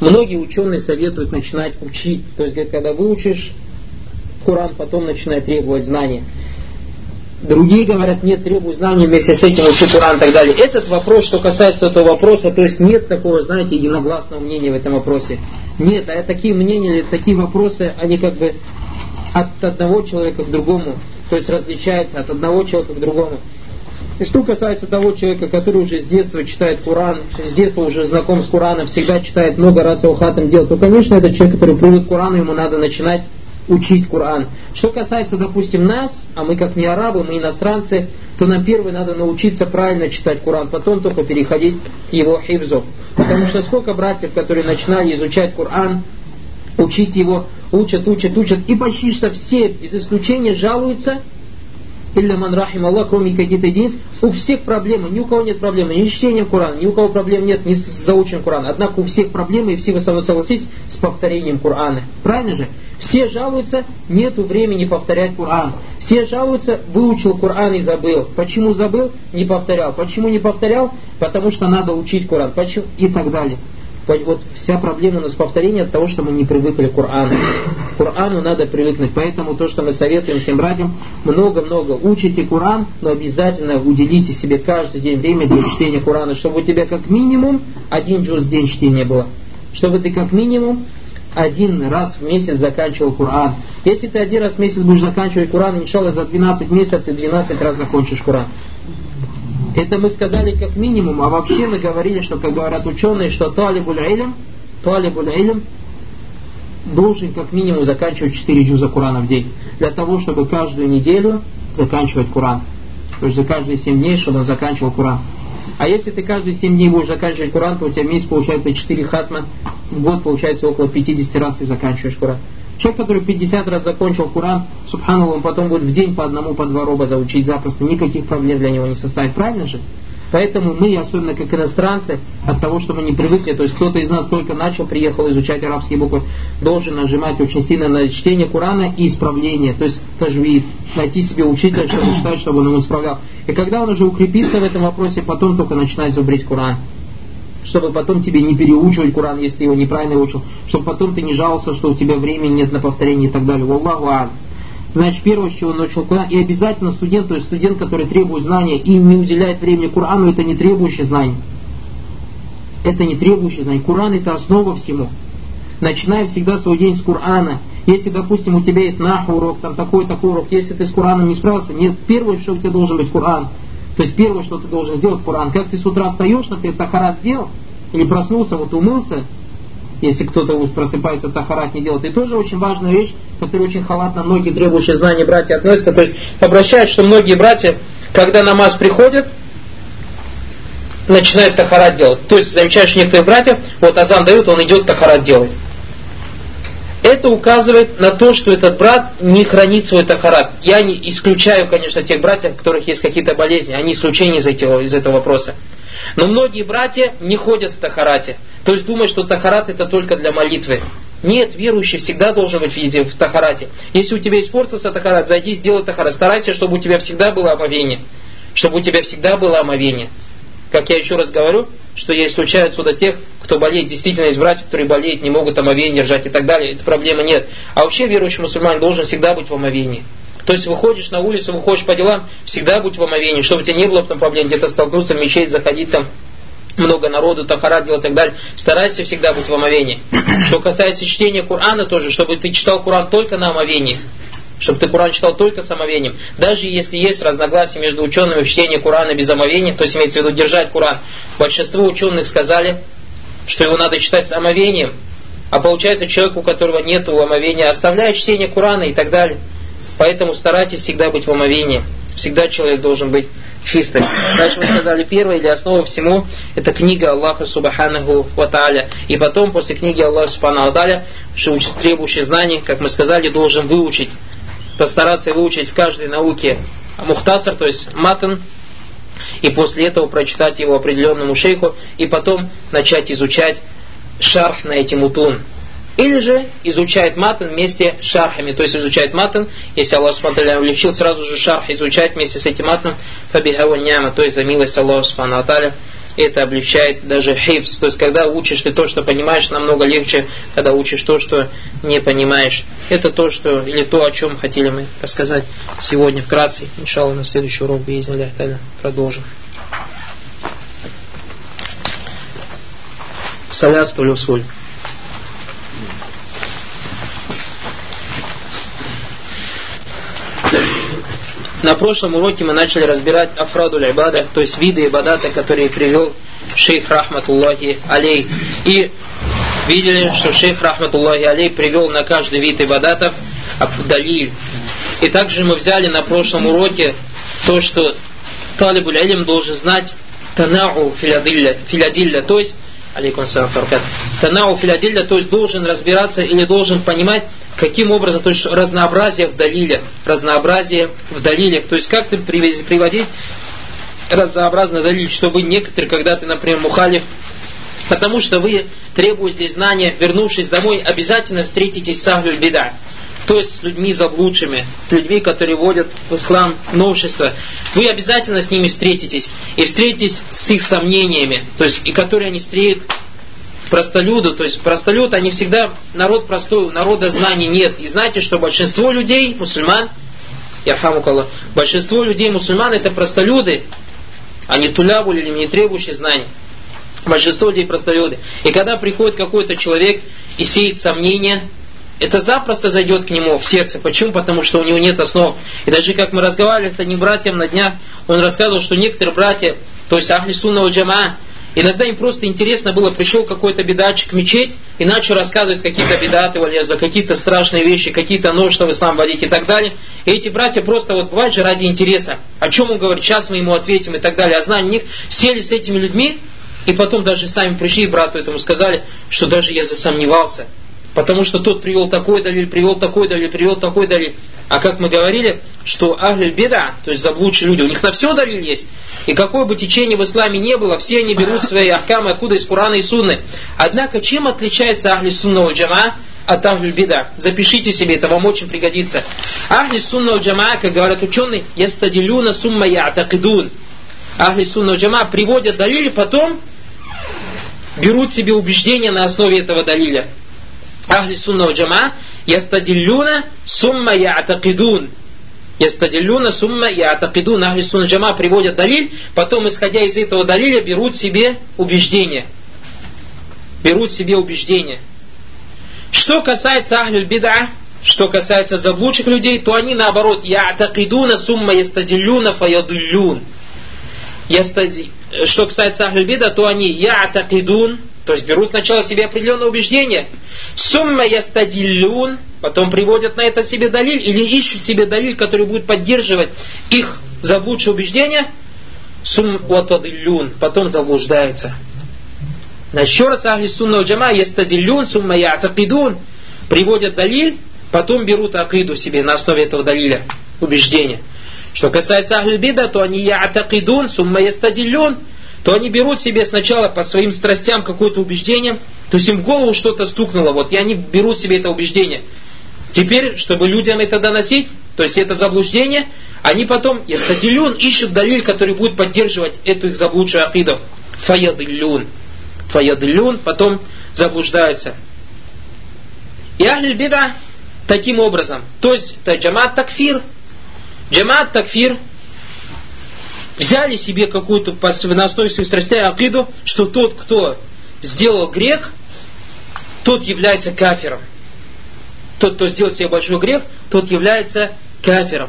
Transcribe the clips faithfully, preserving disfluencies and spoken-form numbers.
Многие ученые советуют начинать учить. То есть, говорят, когда выучишь Коран, потом начинай требовать знания. Другие говорят, нет, требуй знаний, вместе с этим учи Коран и так далее. Этот вопрос, что касается этого вопроса, то есть нет такого, знаете, единогласного мнения в этом вопросе. Нет, а такие мнения, такие вопросы, они как бы от одного человека к другому, то есть различаются от одного человека к другому. И что касается того человека, который уже с детства читает Коран, с детства уже знаком с Кораном, всегда читает, много раз его хатам делает, то, конечно, этот человек, который привык к Корану, ему надо начинать учить Коран. Что касается, допустим, нас, а мы как не арабы, мы иностранцы, то нам первое надо научиться правильно читать Коран, потом только переходить к его хифзу. Потому что сколько братьев, которые начинали изучать Коран, учить его, учат, учат, учат, и почти что все, без исключения, жалуются, илля ман рахим Аллах, кроме каких-то единиц, у всех проблемы, ни у кого нет проблемы, ни с чтением Корана, ни у кого проблем нет, ни с заучением Корана. Однако у всех проблемы, и все вы со мной согласитесь, с повторением Корана. Правильно же? Все жалуются, нету времени повторять Коран. Все жалуются, выучил Коран и забыл. Почему забыл? Не повторял. Почему не повторял? Потому что надо учить Коран. Почему? И так далее. Вот вся проблема у нас повторения от того, что мы не привыкли к Корану. К Корану надо привыкнуть. Поэтому то, что мы советуем всем братьям, много-много учите Коран, но обязательно уделите себе каждый день время для чтения Корана, чтобы у тебя как минимум один джуз в день чтения было. Чтобы ты как минимум один раз в месяц заканчивал Коран. Если ты один раз в месяц будешь заканчивать Коран, иншаллах, за двенадцать месяцев ты двенадцать раз закончишь Коран. Это мы сказали как минимум, а вообще мы говорили, что, как говорят ученые, что талибуль илм, талибуль илм должен как минимум заканчивать четыре джуза Корана в день. Для того, чтобы каждую неделю заканчивать Коран. То есть за каждые семь дней, чтобы он заканчивал Коран. А если ты каждые семь дней будешь заканчивать Коран, то у тебя в месяц получается четыре хатма, в год получается около пятьдесят раз ты заканчиваешь Коран. Человек, который пятьдесят раз закончил Коран, субханаллах, он потом будет в день по одному, по два роба заучить запросто, никаких проблем для него не составит, правильно же? Поэтому мы, особенно как иностранцы, от того, что мы не привыкли, то есть кто-то из нас только начал, приехал изучать арабские буквы, должен нажимать очень сильно на чтение Корана и исправление, то есть таджвид, найти себе учителя, чтобы читать, чтобы он ему исправлял. И когда он уже укрепится в этом вопросе, потом только начинает зубрить Коран. Чтобы потом тебе не переучивать Коран, если ты его неправильно учил, чтобы потом ты не жаловался, что у тебя времени нет на повторение и так далее. Валлаху а'алям. Значит, первое, с чего он начал Коран, и обязательно студент, то есть студент, который требует знания и не уделяет времени Корану, это не требующее знание. Это не требующее знание. Коран — это основа всему. Начинай всегда свой день с Корана. Если, допустим, у тебя есть наху урок, там такой-такой урок, если ты с Кораном не справился, нет, первое, что у тебя должен быть Коран. То есть первое, что ты должен сделать, Коран. Как ты с утра встаешь, например, тахарат сделал, или проснулся, вот умылся, если кто-то просыпается, тахарат не делает. И тоже очень важная вещь, которая очень халатно многие требующие знания братья относятся. То есть обращают, что многие братья, когда намаз приходят, начинают тахарат делать. То есть замечаешь некоторых братьев, вот азан дают, он идет тахарат делать. Это указывает на то, что этот брат не хранит свой тахарат. Я не исключаю, конечно, тех братьев, у которых есть какие-то болезни, они исключение из этого, из этого вопроса. Но многие братья не ходят в тахарате. То есть думают, что тахарат это только для молитвы. Нет, верующий всегда должен быть в тахарате. Если у тебя испортился тахарат, зайди, сделай тахарат. Старайся, чтобы у тебя всегда было омовение. Чтобы у тебя всегда было омовение. Как я еще раз говорю, что я исключаю отсюда тех, кто болеет, действительно из братьев, которые болеют, не могут омовение держать и так далее. Этой проблемы нет. А вообще верующий мусульманин должен всегда быть в омовении. То есть выходишь на улицу, выходишь по делам, всегда будь в омовении, чтобы у тебя не было потом проблем где-то столкнуться в мечеть, заходить там, много народу, тахарат делать и так далее. Старайся всегда быть в омовении. Что касается чтения Корана тоже, чтобы ты читал Коран только на омовении. Чтобы ты Коран читал только с омовением. Даже если есть разногласия между учеными в чтении Корана без омовения, то есть имеется в виду держать Коран, большинство ученых сказали, что его надо читать с омовением. А получается, человек, у которого нет омовения, оставляет чтение Корана и так далее. Поэтому старайтесь всегда быть в омовении. Всегда человек должен быть чистым. Дальше мы сказали, первое или основа всему, это книга Аллаха Субханаху ва Тааля. И потом, после книги Аллаха Субханаху ва Тааля, требующий знаний, как мы сказали, должен выучить, постараться выучить в каждой науке мухтасар, то есть матн, и после этого прочитать его определенному шейху, и потом начать изучать шарх на эти мутун. Или же изучает матн вместе с шархами, то есть изучает матн, если Аллах Субхану ва Тааля увлечил, сразу же шарх изучать вместе с этим матном, фабихава ни'ма, то есть за милость Аллаха Субхану ва Тааля. это облегчает даже хифз. То есть, когда учишь ты то, что понимаешь, намного легче, когда учишь то, что не понимаешь. Это то, что, или то, о чем хотели мы рассказать сегодня вкратце. Иншаллах, на следующий урок, биизниллахи тааля, продолжим. Салясту люсуль. На прошлом уроке мы начали разбирать афрадуль ибада, то есть виды ибадата, которые привел шейх рахматуллахи алей. И видели, что шейх рахматуллахи алей привел на каждый вид ибадатов далиль. И также мы взяли на прошлом уроке то, что талибуль илм должен знать танау филядилля, то есть алейкум ассалям танау филядилля, то есть должен разбираться или должен понимать, каким образом, то есть разнообразие в далиле, разнообразие в далиле, то есть как ты приводить разнообразный далиль, чтобы некоторые, когда ты, например, мухалиф, потому что вы требуете здесь знания, вернувшись домой, обязательно встретитесь с ахлюль бида, то есть с людьми заблудшими, людьми, которые вводят в ислам новшества. Вы обязательно с ними встретитесь и встретитесь с их сомнениями, то есть и которые они стреют простолюду, то есть простолюд, они всегда народ простой, у народа знаний нет. И знаете, что большинство людей, мусульман, ярхамукаллах, большинство людей мусульман это простолюды, а не тулябуль или не требующие знаний. Большинство людей простолюды. И когда приходит какой-то человек и сеет сомнения, это запросто зайдет к нему в сердце. Почему? Потому что у него нет основ. И даже как мы разговаривали с одним братьем на днях, он рассказывал, что некоторые братья, то есть ахли сунна валь джамаа, иногда им просто интересно было, пришел какой-то бедатчик в мечеть и начал рассказывать какие-то бедаты, валяза, какие-то страшные вещи, какие-то новшества в ислам вводить и так далее. И эти братья просто, вот бывает же ради интереса, о чем он говорит, сейчас мы ему ответим и так далее. А зная них, сели с этими людьми и потом даже сами пришли брату этому сказали, что даже я засомневался. Потому что тот привел такой далиль, привел такой далиль, привел такой далиль. А как мы говорили, что ахль беда, то есть заблудшие люди, у них на все далиль есть. И какое бы течение в исламе не было, все они берут свои ахкамы откуда? Из Курана и Сунны. Однако, чем отличается ахли сунна валь джамаа от ахль беда? Запишите себе, это вам очень пригодится. Ахли сунна валь джамаа, как говорят ученые, ястадилюна сумма я'такидун. Ахли сунна валь джамаа приводят далиль, потом берут себе убеждения на основе этого далиля. Ахли сунна валь джамаа ястадиллюна сумма я'такидун. Ястадиллюна сумма я'такидун. Ахли сунна валь джамаа приводят далиль, потом, исходя из этого далиля, берут себе убеждения. Берут себе убеждения. Что касается ахлюль бида, что касается заблудших людей, то они наоборот я'такидуна сумма ястадиллюна фаядуллюн. Что касается ахлюль бида, то они я'такидун, то есть берут сначала себе определенное убеждение, сумма ястадиллюн, потом приводят на это себе далиль, или ищут себе далиль, который будет поддерживать их заблудшие убеждения, сумма ватадиллюн, потом заблуждается. Еще раз, ахли сунна валь джамаа ястадиллюн сумма я'такидун, приводят далиль, потом берут акиду себе на основе этого далиля, убеждения. Что касается ахль бида, то они я'такидун сумма ястадиллюн, то они берут себе сначала по своим страстям какое-то убеждение, то есть им в голову что-то стукнуло, вот, и они берут себе это убеждение. Теперь, чтобы людям это доносить, то есть это заблуждение, они потом, ястадиллюн, ищут далиль, который будет поддерживать эту их заблудшую акиду. Фаядиллюн. Фаядиллюн, потом заблуждаются. И ахль бида таким образом, то есть это джамаат такфир. Джамаат такфир взяли себе какую-то на основе своих страстей акиду, что тот, кто сделал грех, тот является кафиром. Тот, кто сделал себе большой грех, тот является кафиром.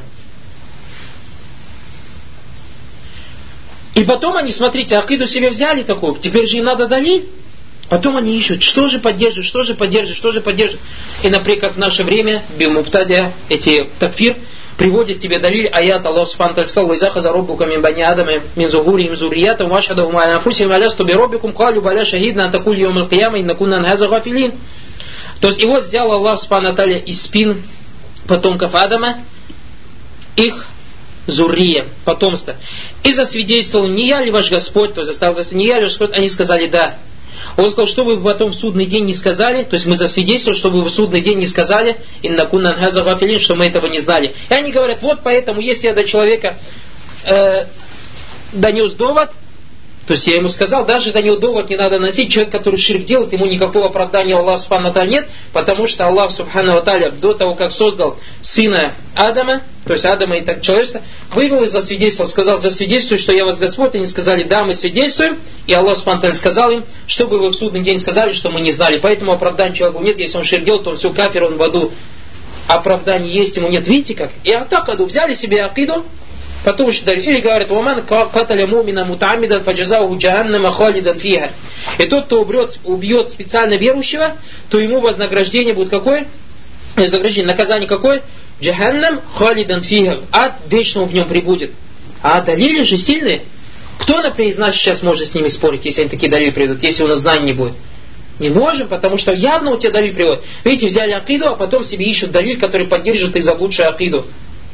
И потом они, смотрите, акиду себе взяли такую, теперь же им надо далиль. Потом они ищут, что же поддерживает, что же поддерживает, что же поддерживает. И, например, как в наше время, билмуптадия, эти такфир, приводит тебе далиль аят Аллах Субхану ва Тааля сказал: «Вайза хаза роббука мин бани адама мин зухурихим зурриятахум ва ашхадахум аля анфусихим аласту би роббикум калю баля шахидна ан такуль йаумал кияма инна кунна ан хаза гафилин». То есть, и вот взял Аллах Субхану ва Тааля из спин потомков Адама их зуррия, потомство, и засвидетельствовал: не я ли ваш Господь, то есть заставил за не я ли ваш Господь, они сказали да. Он сказал, что вы потом в судный день не сказали, то есть мы засвидетельствовали, что вы в судный день не сказали, инна кунна ан хаза гафилин, что мы этого не знали. И они говорят: вот поэтому, если я до человека э, донес довод, То есть я ему сказал, даже до него довод не надо носить. Человек, который ширк делает, ему никакого оправдания Аллаха субхану ва тааля нет, потому что Аллах субхану ва тааля до того, как создал сына Адама, то есть Адама и так человечество, вывел и засвидетельствовал, сказал: засвидетельствуй, что я вас Господь. Они сказали: да, мы свидетельствуем. И Аллах субхану ва тааля сказал им, чтобы вы в судный день сказали, что мы не знали. Поэтому оправдания человеку нет. Если он ширк делает, то он все кафир, он в аду. Оправдания есть, ему нет. Видите как? И атакаду, взяли себе акиду, потом что дали. Или говорят: «Ваман каталя мумина мутамидан фаджазауху джаханнама халидан фиха». И тот, кто убьет, убьет специально верующего, то ему вознаграждение будет какое? Вознаграждение, наказание какое? Джаханнам халидан фиха. Ад вечно в нем прибудет. А далили же сильные. Кто, например, из нас сейчас может с ними спорить, если они такие далили приведут, если у нас знаний не будет? Не можем, потому что явно у тебя далиль приводит. Видите, взяли акиду, а потом себе ищут далиль, который поддержит их заблудшую акиду.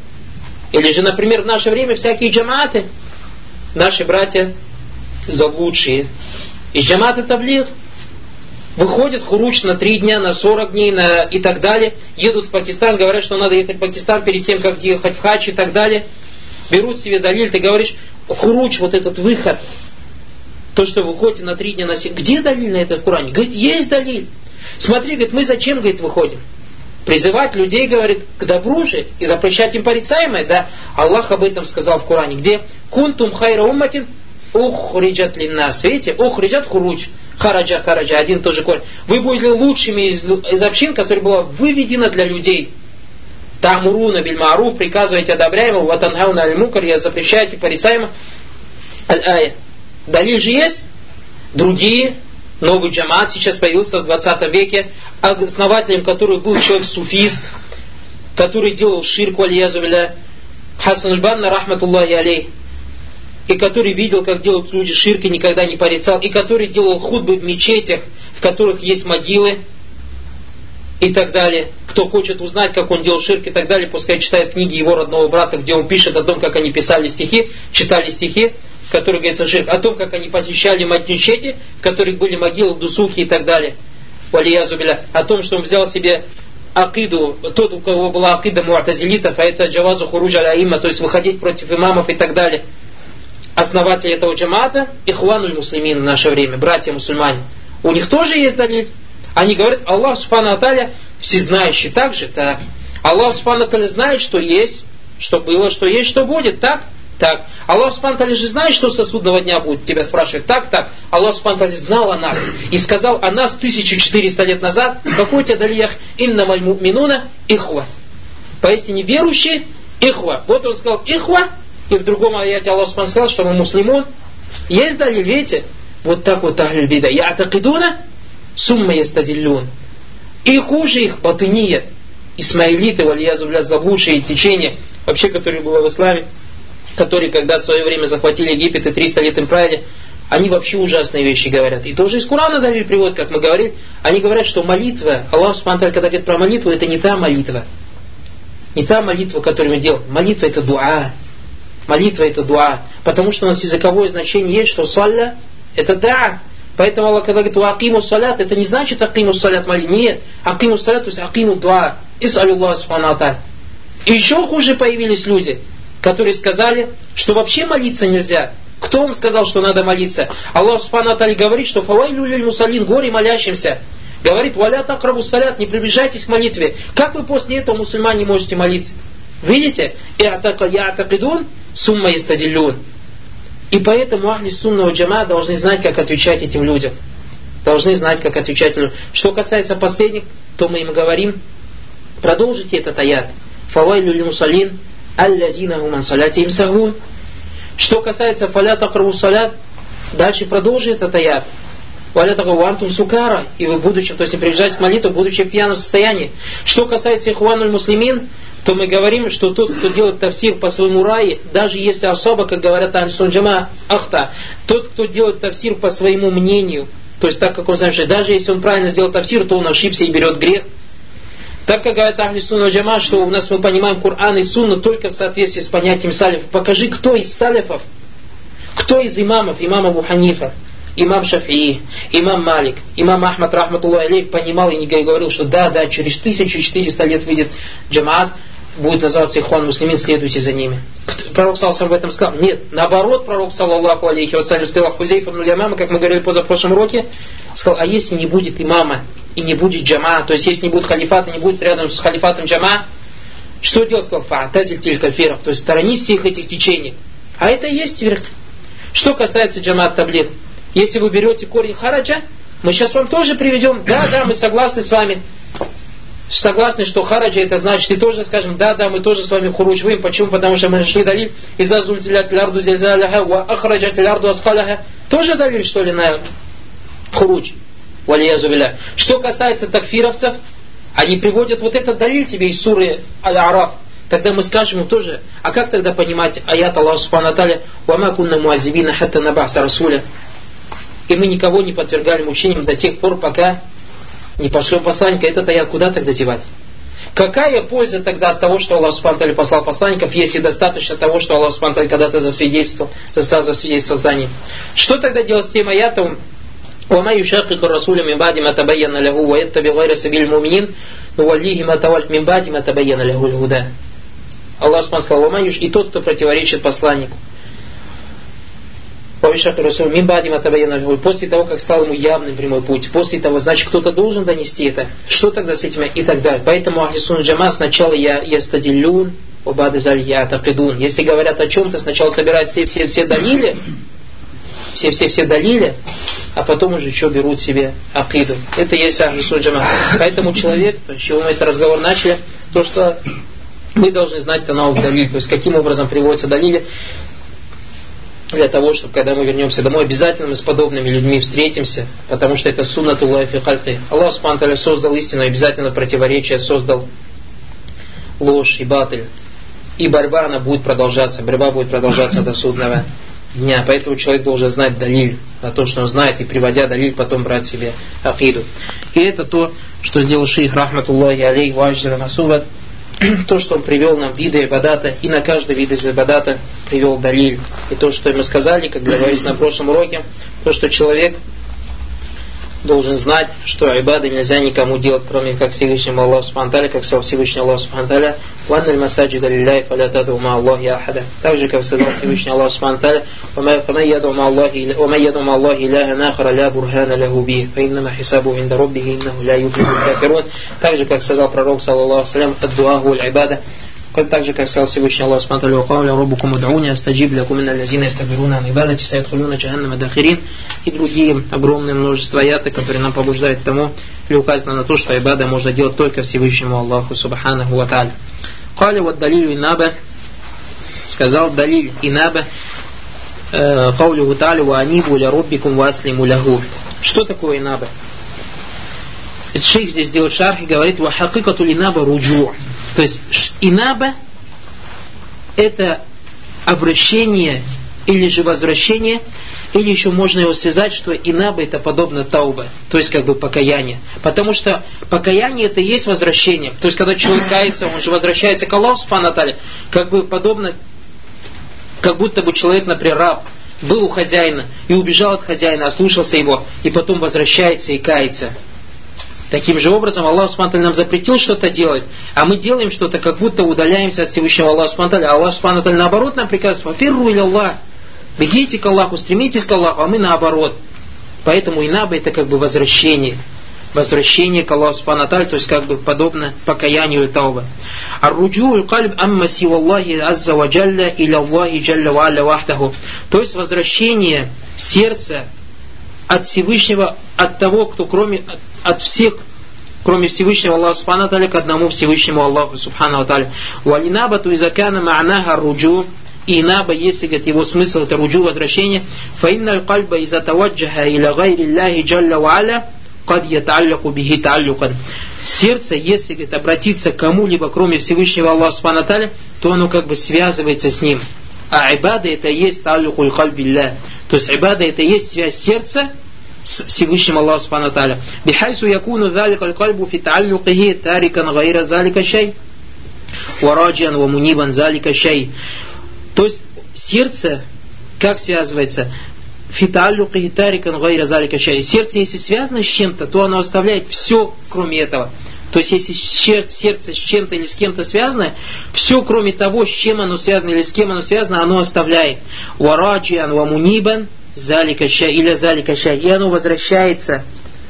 Или же, например, в наше время всякие джамааты, наши братья заблудшие. Из джамаата таблигh выходят хуруч на три дня, на сорок дней на, и так далее. Едут в Пакистан, говорят, что надо ехать в Пакистан перед тем, как ехать в хадж и так далее. Берут себе далиль, ты говоришь: хуруч, вот этот выход, то, что вы выходите на три дня на семь. Где далиль на это в Коране? Говорит, есть далиль. Смотри, говорит, мы зачем, говорит, выходим? Призывать людей, говорит, к добру же и запрещать им порицаемое, да? Аллах об этом сказал в Коране. Где? Кунтум хайра умматин ухриджат линнас. Видите? Ухриджат хуруч. Хараджа, хараджа. Один и тот же корень. Вы будете лучшими из, из общин, которая была выведена для людей. Та'муруна биль ма'руф, приказываете одобряемого, ва танхауна аль мункар, запрещаете порицаемое. Аль-ая. Далиль же есть. Другие. Новый джамаат сейчас появился в двадцатом веке, основателем которого был человек-суфист, который делал ширк, валиязу билля, Хасан аль-Банна, рахматуллахи алейх, и который видел, как делают люди ширк, и никогда не порицал, и который делал хутбы в мечетях, в которых есть могилы, и так далее. Кто хочет узнать, как он делал ширк и так далее, пускай читает книги его родного брата, где он пишет о том, как они писали стихи, читали стихи, в которых говорится ширк, о том, как они посещали мечети, в которых были могилы, дусухи и так далее. Валиязу билля. О том, что он взял себе акиду, тот, у кого была акида муатазилитов, а это джавазу хуруджа аля-имма, то есть выходить против имамов и так далее. Основатель этого джамаата, ихвануль муслимин в наше время, братья-мусульмане. У них тоже есть далиль. Они говорят: Аллах субхану ва тааля всезнающий. Так же, так. Аллах субхану ва тааля знает, что есть, что было, что есть, что будет. Так? Так. Аллах субхану ва тааля же знает, что со судного дня будет. Тебя спрашивают. Так, так. Аллах субхану ва тааля знал о нас. И сказал о нас тысяча четыреста лет назад. Какой у тебя далиль? Иннамаль му'минуна ихва. Поистине верующие ихва. Вот он сказал ихва. И в другом аяте Аллах субхану сказал, что мы муслимун. Есть далиль, видите? Вот так вот ахль бида. Я'такидуна сумма ястадиллюн. И хуже их батыния, исмаилиты, валиязу билля, заблудшие течения, вообще, которые было в исламе, которые когда-то в свое время захватили Египет и триста лет им правили, они вообще ужасные вещи говорят. И тоже из Корана далиль приводят, как мы говорили. Они говорят, что молитва, Аллах субхану ва тааля, когда говорит про молитву, это не та молитва. Не та молитва, которую мы делаем. Молитва это дуа. Молитва это дуа. Потому что у нас языковое значение есть, что салля это да. Поэтому Аллах, когда говорит акиму салят, это не значит акиму салят молитва. Нет. Акиму салят, то есть акиму дуа. Исалю Аллах субхану ва тааля. И еще хуже появились люди, которые сказали, что вообще молиться нельзя. Кто вам сказал, что надо молиться? Аллах субхану ва тааля говорит, что фавайлю лиль мусаллин, горе молящимся. Говорит: валя такрабу салят, не приближайтесь к молитве. Как вы после этого, мусульмане, можете молиться? Видите? Я'такидун сумма ястадиллюн. И поэтому ахли сунна джама должны знать, как отвечать этим людям. Должны знать, как отвечать людям. Что касается последних, то мы им говорим: продолжите этот аят. Фавайлю лиль мусаллин аллазина гум ан салятихим сахун. Что касается фаля такрабу салят, дальше продолжи этот аят. Валя такрабу антум сукара. И вы, будучи, то есть не приближайтесь к молитве, будучи в пьяном состоянии. Что касается ихвануль муслимин, то мы говорим, что тот, кто делает тафсир по своему рае, даже если особо, как говорят ахль-сунна джама, ахта, тот, кто делает тафсир по своему мнению, то есть так, как он знает, что даже если он правильно сделал тафсир, то он ошибся и берет грех. Так как говорят ахль-сунна джама, что у нас мы понимаем Коран и Сунну только в соответствии с понятием салифов. Покажи, кто из салифов, кто из имамов, имам Абу Ханифа, имам Шафии, имам Малик, имам Ахмад, рахматуллахи алейх, понимал и не говорил, что да, да, через тысячу четыреста лет выйдет джамаат, будет называться ихван муслимин, следуйте за ними. Пророк саллаллаху об этом сказал? Нет, наоборот, пророк саллаллаху алейхи вассалям сказал Хузейфа ибн Ямама, как мы говорили в позапрошлом уроке, сказал, а если не будет имама и не будет джама, то есть если не будет халифата, не будет рядом с халифатом джама, что делать? Сказал, фа'тазиль тилькаль фирак, то есть сторонись всех этих течений. А это и есть фирк. Что касается джамаат таблиг, если вы берете корень хараджа, мы сейчас вам тоже приведем, да, да, мы согласны с вами, согласны, что хараджа это значит, и тоже скажем, да, да, мы тоже с вами хуруч выйм. Почему? Потому что мы нашли далиль, иза зульзилят лярду зильзаляха, ва ахраджат лярду аскаляха. Тоже далиль, что ли, на хуруч? Валиязу билля. Что касается такфировцев, они приводят вот этот далиль тебе из суры Аль-Араф. Тогда мы скажем им тоже, а как тогда понимать аят Аллаха Субхану ва Тааля, ва ма кунна муаззибина хатта наб'аса расуля. И мы никого не подвергали мучениям до тех пор, пока не пошлем посланника. Этот аят куда тогда девать? Какая польза тогда от того, что Аллах Субхану ва Тааля послал посланников, если достаточно того, что Аллах Субхану ва Тааля когда-то засвидетельствовал, заставил засвидетельствовать создание? Что тогда делать с тем аятом? وَمَا يُشَاقِقُ الرَّسُولَ مِنْ بَعْدِ مَا تَبَيَّنَ لَهُ وَيَتَّبِعْ غَيْرَ سَبِيلِ الْمُؤْمِنِينَ نُوَلِّهِ مَا تَوَلَّىٰ مِنْ بَعْدِ مَا تَبَيَّنَ لَهُ الْهُدَىٰ. Аллах Субхану сказал, وَمَا يُشْ и тот, кто противоречит посланнику. После того, как стал ему явным прямой путь, после того, значит, кто-то должен донести это. Что тогда с этим и так далее. Поэтому Ахли Сунна Джама сначала я ястадиллюн, обады заль я тaqидун. Если говорят о чем-то, сначала собирают все все все далили, все все все далили, а потом уже что берут себе акиду. Это есть Ахли Сунна Джама. Поэтому человек, с чего мы этот разговор начали, то что мы должны знать танаук далиль, то есть каким образом приводятся далили, для того, чтобы когда мы вернемся домой, обязательно мы с подобными людьми встретимся, потому что это суннатуллахи фи хальқи. Аллах Субхану ва Тааля создал истину, обязательно противоречие, создал ложь и батыль. И борьба, она будет продолжаться, борьба будет продолжаться до судного дня. Поэтому человек должен знать далиль, на то, что он знает, и приводя далиль, потом брать себе акиду. И это то, что сделал шейх рахматуллахи алейхи ва аджзала масуват, то, что он привел нам виды ибадата, и на каждый вид из ибадата привел далиль. И то, что мы сказали, как говорилось на прошлом уроке, то, что человек должен знать, что ибады нельзя никому делать, кроме как Всевышнему Аллаху Субхану ва Тааля, как сказал Всевышний Аллах Субхану ва Тааля, «Ванналь масаджида лилляхи фаля тад'у ма Аллахи ахада». Так же, как сказал Всевышний Аллах Субхану ва Тааля, «Ваман яд'у ма Аллахи илахан ахара ля бурхана лаху бихи, фа иннама хисабуху инда раббихи иннаху ля юфлихул кафирун». Так же, как сказал пророк, саллаллаху алейхи ва саллям, «Ад-дуа гуаль ибада». Так же, как сказал Всевышний Аллах Субхану ва Тааля, «Вакауля раббукум уд'уни астаджиб лакум инналь лазина ястакбируна ан ибадати саядхулуна джаханнама дахирин». И другие огромное множество аяты, которые нам побуждают к тому, или указано на то, что ибада можно делать только Всевышнему Аллаху Субханаху ва Тааля. Кали вот далилю инаба, сказал далиль инаба, каулю тааля ва анибу ля раббикум ва аслиму лаху. Что такое инаба? Шейх здесь делает шарх и говорит, ва хакикату инаба руджу. То есть инаба это обращение или же возвращение, или еще можно его связать, что инаба это подобно тауба, то есть как бы покаяние. Потому что покаяние это и есть возвращение. То есть когда человек кается, он же возвращается к Аллаху Субхану ва Тааля, как бы подобно, как будто бы человек, например, раб, был у хозяина и убежал от хозяина, ослушался его, и потом возвращается и кается. Таким же образом Аллах Субхану ва Тааля нам запретил что-то делать, а мы делаем что-то, как будто удаляемся от Всевышнего Аллаха Субхану ва Тааля. А Аллах Субхану ва Тааля наоборот нам приказывает: «Фафирру иля Аллах». Бегите к Аллаху, стремитесь к Аллаху, а мы наоборот. Поэтому инаба это как бы возвращение. Возвращение к Аллаху Субхану ва Тааля, то есть как бы подобно покаянию и тауба. Ар-руджу аль-кальб амма сива Аллахи азза ва джалля иля Аллахи джалля ва алля вахтаху. То есть возвращение сердца от Всевышнего, от того, кто кроме, от, от всех, кроме Всевышнего Аллаха Субхану ва Тааля, к одному Всевышнему Аллаху Субхану ва Тааля. Ва инабату изакана ма'наха руджу. И инаба, если говорит, его смысл это руджу, возвращение, фаинналь кальба иза таваджаха иля гайри Аллахи джалля ва аля кад яталляку бихи таллюкан. Сердце, если говорит, обратиться к кому-либо, кроме Всевышнего Аллаха Субхану ва Тааля, то оно как бы связывается с ним. А ибада это есть таллюкуль кальбилля. То есть ибада это есть связь сердца с Всевышним Аллахом Субхану ва Тааля. Бихайсу якуну залика кальбу фи таллюкихи тарикан гайра залика шай ва раджиан ва мунибан залика шай. То есть сердце, как связывается? Фиталюки тарикан гайра залика шай. Сердце, если связано с чем-то, то оно оставляет все, кроме этого. То есть, если сердце с чем-то или с кем-то связано, все, кроме того, с чем оно связано или с кем оно связано, оно оставляет. Вараджиан ва мунибан залика шай или залика шай. И оно возвращается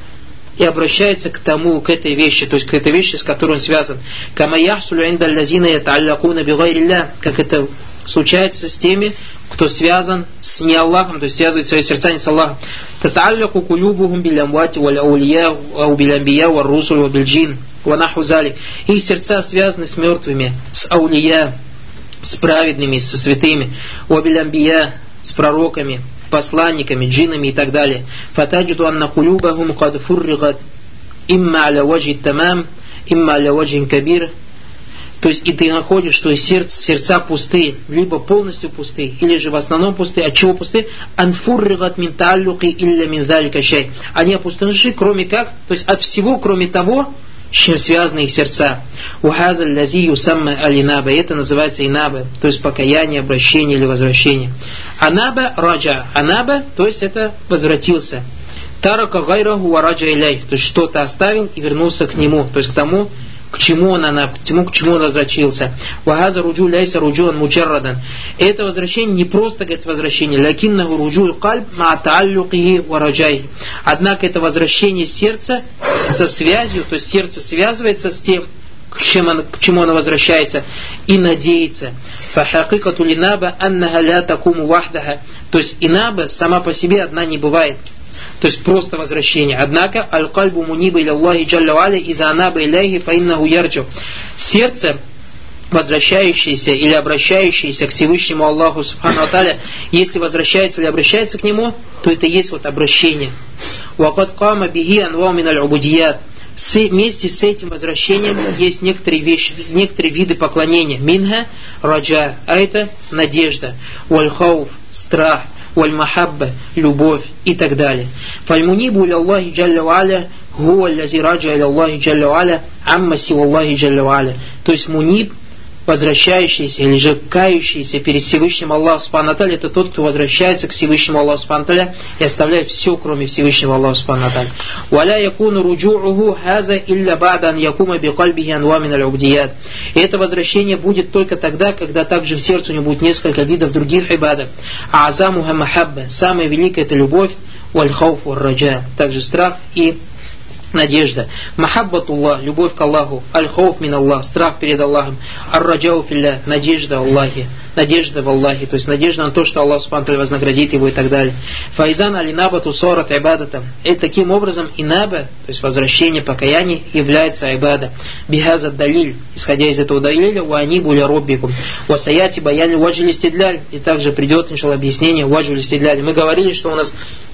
и обращается к тому, к этой вещи, то есть к этой вещи, с которой он связан. Кама яхсулю инда аллазина ятааллакуна бигайрилля, как это случается с теми, кто связан с не Аллахом, то есть связывает свои сердца не с Аллахом. Татаалляку кулюбухум биль амвати валь аулия ау биль амбия валь русуль ва биль джин ва наху залик. Их сердца связаны с мертвыми, с аулия, с праведными, со святыми, ва биль амбия, с пророками, посланниками, джинами и так далее. Фатаджиду анна кулюбахум кад фурригат имма аля ваджи тамам, имма аля ваджин кабир. То есть и ты находишь, что сердца, сердца пусты, либо полностью пусты, или же в основном пусты. От чего пусты? Анфурригат мин тааллюки илля мин залика шай. Они опустошены, кроме как, то есть от всего, кроме того, с чем связаны их сердца. Ухаза лази юсамма алинаба. Это называется инаба, то есть покаяние, обращение или возвращение. Анаба раджа. Анаба, то есть это возвратился. Тарака гайраху ва раджа иляй. То есть что-то оставил и вернулся к нему, то есть к тому, к чему он, она, к тому, к чему он возвратился. Вахаза руджу ляйса руджуан муджаррадан. Это возвращение не просто говорит возвращение, лакиннаху руджу кальб ма тааллюкихи ва раджай. Однако это возвращение сердца со связью, то есть сердце связывается с тем, к чему оно, к чему оно возвращается, и надеется. Фахакикату линаба аннаха ля такуму вахдаха. То есть инаба сама по себе одна не бывает. То есть просто возвращение. Однако аль-кальбу муниба иля Аллахи джалля ва аля иза анаба иляхи фа иннаху ярджу. Сердце, возвращающееся или обращающееся к Всевышнему Аллаху субхану ва тааля, если возвращается или обращается к нему, то это есть вот обращение. Вакад кама бихи анвау мин аль-убудият. Вместе с этим возвращением есть некоторые вещи, некоторые виды поклонения. Минха раджа, а это надежда. Валь-хауф, страх. Валь-махабба, любовь и так далее. Фаль-мунибу иля Аллахи джалля ва аля хуа аллази раджа иля Аллахи джалля ва аля амма сива Аллахи джалля ва аля. То есть муниб, возвращающийся или же кающийся перед Всевышним Аллаху субхану ва тааля, это тот, кто возвращается к Всевышнему Аллаху субхану ва тааля и оставляет все, кроме Всевышнего Аллаха субхану ва тааля. Валя якуну руджууху хаза илля ба'дан якума бикальбихи анва мин аль-убдият. И это возвращение будет только тогда, когда также в сердце у него будет несколько видов других ибадов. А'азамуха махабба, самая великая это любовь, валь-хауф валь-раджа, также страх и надежда. Махаббатуллах, любовь к Аллаху. Аль-хауф мин Аллах, страх перед Аллахом. Ар-раджау филля, надежда в Аллахе. Надежда в Аллахе, то есть надежда на то, что Аллах субхану ва тааля вознаградит его и так далее. Файзан алинабату сорат ибадатам. И таким образом инаба, то есть возвращение, покаяние, является ибада. Бихаза далиль, исходя из этого далиля, ва анибу ля роббикум. Ва саяти баяни ваджи листидляль. И также придет, иншалла, объяснение ваджи листидляль. Мы говорили, что у нас,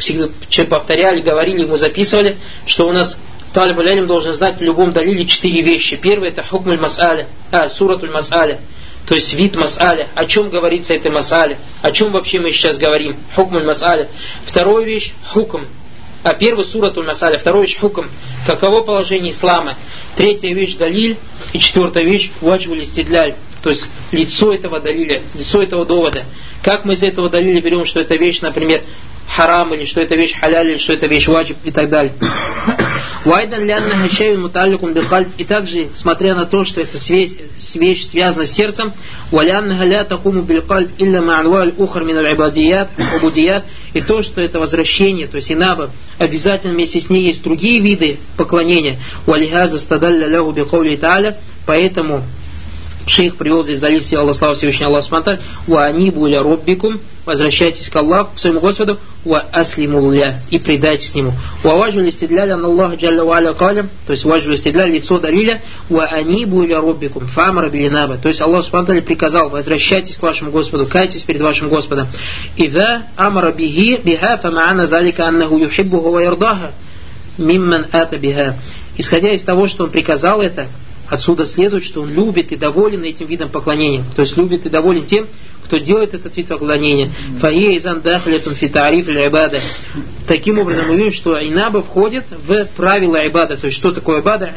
чем повторяли, говорили, мы записывали, что у нас талиб аль-илм должен знать в любом далиле четыре вещи. Первое это хукмуль мас'аля, а, суратуль мас'аля. То есть вид мас'аля, о чем говорится этой мас'аля, о чем вообще мы сейчас говорим, хукмуль мас'аля. Вторая вещь, хукм, а первый суратуль мас'аля, вторая вещь, хукм, каково положение ислама. Третья вещь, далиль, и четвертая вещь, ваджбуль истидляль, то есть лицо этого далиля, лицо этого довода. Как мы из этого далиля берем, что эта вещь, например, харам, или что это вещь халяль, или что это вещь ваджиб и так далее. И также, смотря на то, что эта вещь связана с сердцем, и то, что это возвращение, то есть инаба, обязательно вместе с ней есть другие виды поклонения. Поэтому шейх привел здесь далиль Аллах, слава Всевышнего Аллаха субхану ва тааля, ва анибу иля роббикум, возвращайтесь к Аллаху, к своему Господу, ва аслиму ля, и предайтесь Нему. Ва ваджу листидляля ан Аллах джалля ва аля каля, то есть ваджу листидляля, лицо далиля, ва анибу иля роббикум, фамара билинаба, то есть Аллах субхану ва тааля приказал, возвращайтесь к вашему Господу, кайтесь перед вашим Господом. Идha амара бихи биха фамаана залика аннаху юхиббуху ва ярдаха мимман ата биха. Исходя из того, что он приказал это, отсюда следует, что он любит и доволен этим видом поклонения. То есть любит и доволен тем, кто делает этот вид поклонения. Таким образом мы видим, что инаба входит в правила ибада. То есть что такое ибада?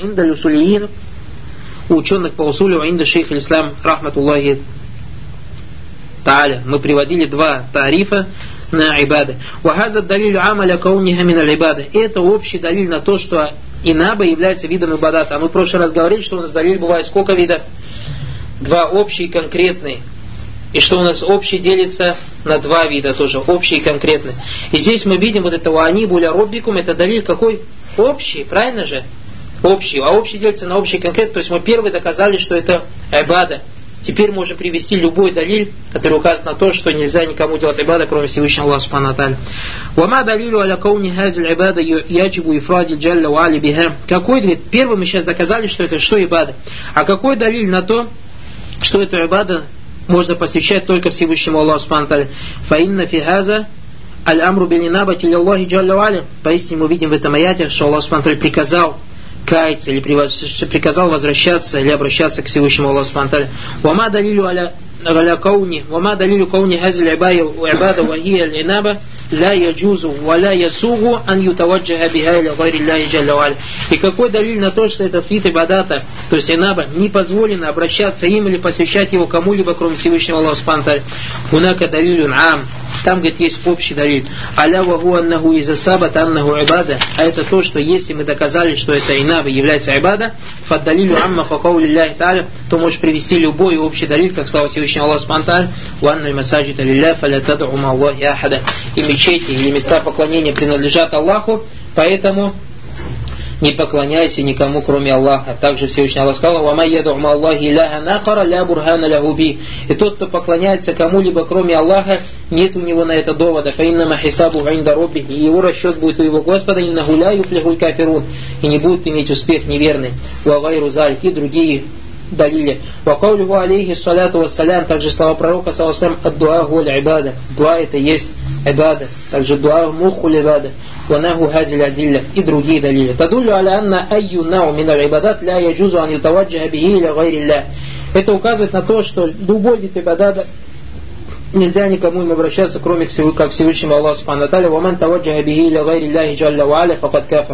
У ученых по усулю инда шейх аль-ислам рахматуллахи тааля. Мы приводили два тарифа на ибады. Это общий далиль на то, что инаба является видом ибадата. А мы в прошлый раз говорили, что у нас далиль бывает сколько видов? Два, общий и конкретный. И что у нас общий делится на два вида тоже, общий и конкретный. И здесь мы видим вот это «Уани буля роббикум», это далиль какой? Общий, правильно же? Общий. А общий делится на общий и конкретный. То есть мы первые доказали, что это ибада. Теперь можем привести любой далиль, который указывает на то, что нельзя никому делать ибада, кроме Всевышнего Аллаха Субхану ва Тааля. «Вама далилю аля кауни хазиль ибада яджибу ифради джалля ва али биха». Какой, говорит, первый мы сейчас доказали, что это что ибада. А какой далиль на то, что это ибада можно посвящать только Всевышнему Аллаху Субхану ва Тааля? «Фаинна фи хаза аль-амру бил-инабати лиллахи джалля ва али». Поистине мы видим в этом аяте, что Аллах Субхану ва Тааля приказал каяться, или приказал возвращаться, или обращаться к Всевышнему Аллаху Субхану ва Тааля. «Вама далилю аля кауни, вама далилю кауни хазиль ибада ва хия аль-инаба ла яджузу ва ла ясугу ан ютаваджаха биха иля гайри Аллахи джалля ва аля». И какой далиль на то, что этот вид ибадата, то есть инаба, не позволено обращаться им или посвящать его кому-либо, кроме Всевышнего Аллаха Субхану ва Тааля. «Унака далилюн ам». Там, говорит, есть общий далиль. «Аля ва ху аннаху иза сабата аннаху ибада». А это то, что если мы доказали, что это инаба является ибада, фад далилю амма ха каули Аллахи Тааля, то можешь привести любой общий далиль, как слава Всевышнего Аллаха Субхану ва Тааля, «Ва анналь масаджида лилля фаля тад'у ма Аллахи ахада». И мечети или места поклонения принадлежат Аллаху, поэтому не поклоняйся никому, кроме Аллаха. Также Всевышний Аллах сказал: «Ва май яд'у ма Аллахи иляха нахара ля бурхана лаху би». И тот, кто поклоняется кому-либо, кроме Аллаха, нет у него на это довода. «Фа иннама хисабу инда робби». И его расчет будет у его Господа. «Иннаху ля юфлихуль кафирун». И не будет иметь успех неверный. «Ва гайру залик». И другие далили. «Ва каулюху алейхи салату вассалям». Также слова пророка саллаллаху алейхи ва саллям: «Ад-дуа гуаль ибада». Дуа это есть ибада. Также дуа мухуль ибада. «Ванаху хазиль адилля». И другие далили. «Тадулю аля анна айю нау мин аль-ибадат ля яджузу ан ютаваджаха бихи иля гайри Аллах». Это указывает на то, что любой вид ибадата нельзя никому им обращаться, кроме как Всевышнему Аллаху Субхану ва Тааля. «Ваман таваджаха бихи иля гайри Аллахи джалля ва аля факад кафар».